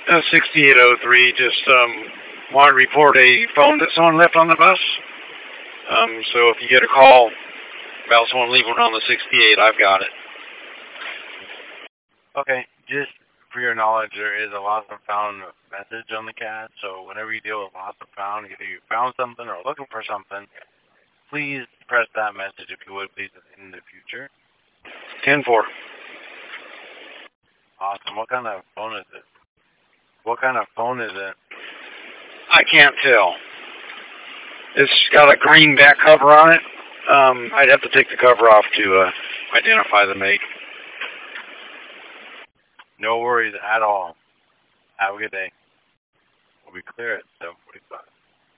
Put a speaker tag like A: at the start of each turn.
A: 6803, just want to report a phone that someone left on the bus. So if you get a call about someone leaving on the 68, I've got it.
B: Okay, just for your knowledge, there is a lost and found message on the CAD, so whenever you deal with lost and found, either you found something or looking for something, please press that message if you would, please, in the future.
A: 10-4.
B: Awesome. What kind of phone is it? What kind of phone is it?
A: I can't tell. It's got a green back cover on it. I'd have to take the cover off to identify the make.
B: No worries at all. Have a good day. We'll be clear at 7:45.